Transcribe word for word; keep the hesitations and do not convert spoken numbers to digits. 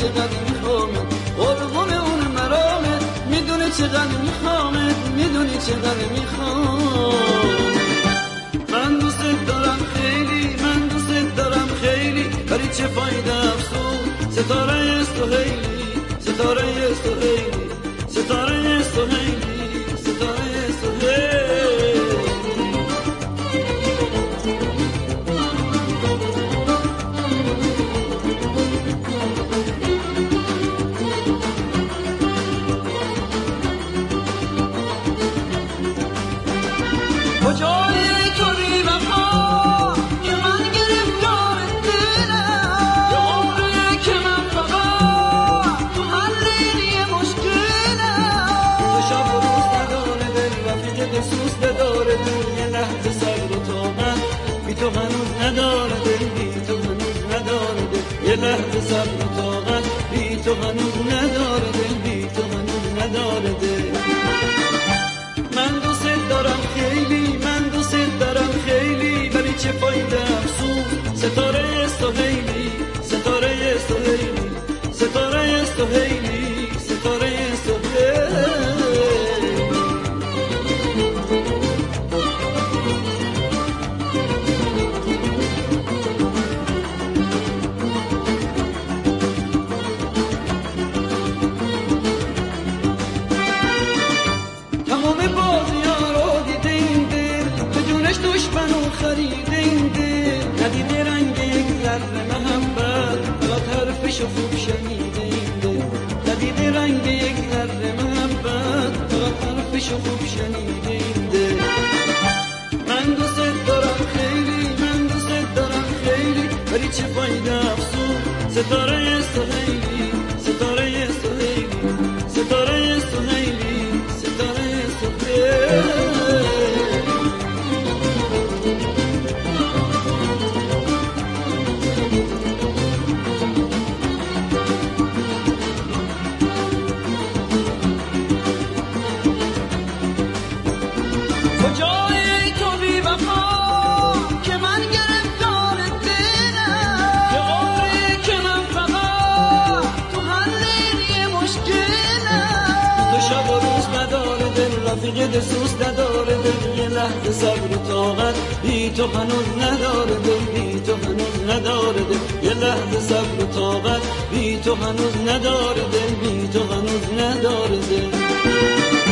چقدر میخوامت قربون اون مرامت میدونی چقدر میخوامت میدونی چقدر میخوام من دوست دارم خیلی من دوست دارم خیلی ولی چه فایده افسوس ستاره سهیلی ستاره سهیلی ستاره سهیلی ستاره سهیلی کجای تو بی وفا که من گرفتار دلم یه عمره که من فقط تو حل یه مشکلم تو شب و روز نداره دل و فکر سوز نداره دل یه لحظه صبر و طاقت بی تو هنوز نداره دل بی تو هنوز نداره دل یه لحظه صبر و طاقت بی تو هنوز نداره دل بی تو هنوز نداره دل من دوست دارم خیلی من دوست دارم خیلی ولی چه فایده افسوس ستاره سهیلی ستاره سهیلی ستاره سهیلی ستاره سهیلی تمام بازی ها رو دیده این دل به جونش دشمنو خریده این دل ندیده رنگ یک ذره محبت فقط حرفشو خوب شنیده این دل ندیده رنگ یک ذره محبت فقط حرفشو خوب شنیده این دل من دوست دارم خیلی من دوست دارم خیلی ولی چه فایده افسوس ستاره سهیلی ستاره سهیلی ستاره سهیلی ستاره سهیلی کجای تو بی وفا که من گرفتار دلم که عمری که من فقط تو حل یه مشکلم تو شب و روز نداره دل رفیق دسوس نداره دل یه لحظه صبر و طاقت بی تو هنوز نداره دل بی تو هنوز نداره دل یه لحظه صبر و طاقت بی تو هنوز نداره دل بی تو هنوز نداره دل